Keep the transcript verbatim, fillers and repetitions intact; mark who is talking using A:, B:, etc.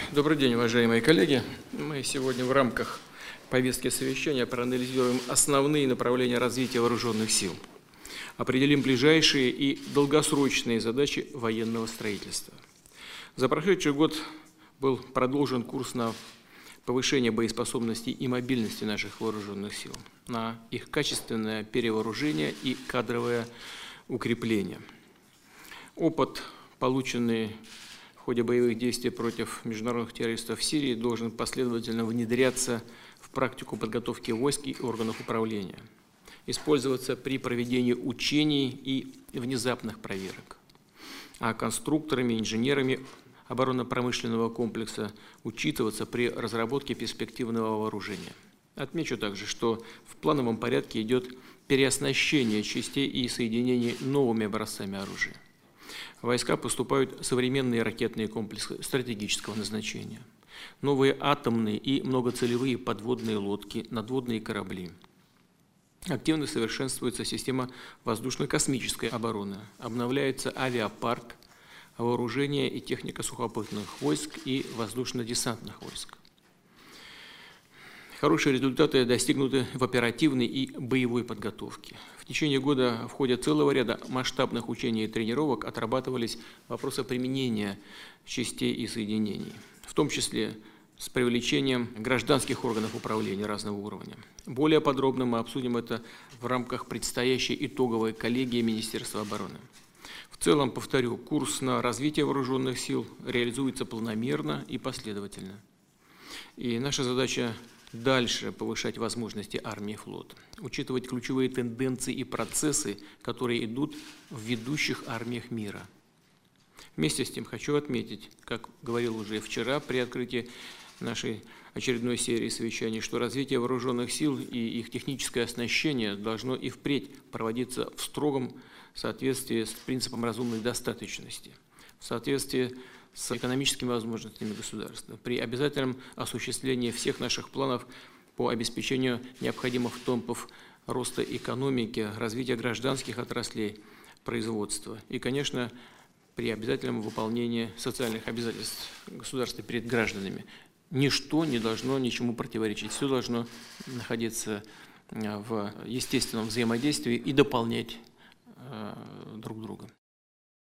A: Добрый день, уважаемые коллеги. Мы сегодня в рамках повестки совещания проанализируем основные направления развития вооруженных сил, определим ближайшие и долгосрочные задачи военного строительства. За прошедший год был продолжен курс на повышение боеспособности и мобильности наших вооруженных сил, на их качественное перевооружение и кадровое укрепление. Опыт, полученный в ходе боевых действий против международных террористов в Сирии, должен последовательно внедряться в практику подготовки войск и органов управления, использоваться при проведении учений и внезапных проверок, а конструкторами, инженерами оборонно-промышленного комплекса учитываться при разработке перспективного вооружения. Отмечу также, что в плановом порядке идет переоснащение частей и соединений новыми образцами оружия. В войска поступают современные ракетные комплексы стратегического назначения, новые атомные и многоцелевые подводные лодки, надводные корабли. Активно совершенствуется система воздушно-космической обороны, обновляется авиапарк, вооружение и техника сухопутных войск и воздушно-десантных войск. Хорошие результаты достигнуты в оперативной и боевой подготовке. В течение года в ходе целого ряда масштабных учений и тренировок отрабатывались вопросы применения частей и соединений, в том числе с привлечением гражданских органов управления разного уровня. Более подробно мы обсудим это в рамках предстоящей итоговой коллегии Министерства обороны. В целом, повторю, курс на развитие вооруженных сил реализуется планомерно и последовательно. И наша задача дальше повышать возможности армии и флота, учитывать ключевые тенденции и процессы, которые идут в ведущих армиях мира. Вместе с тем хочу отметить, как говорил уже вчера при открытии нашей очередной серии совещаний, что развитие вооруженных сил и их техническое оснащение должно и впредь проводиться в строгом соответствии с принципом разумной достаточности, в соответствии с экономическими возможностями государства, при обязательном осуществлении всех наших планов по обеспечению необходимых темпов роста экономики, развития гражданских отраслей производства и, конечно, при обязательном выполнении социальных обязательств государства перед гражданами. Ничто не должно ничему противоречить, все должно находиться в естественном взаимодействии и дополнять друг друга.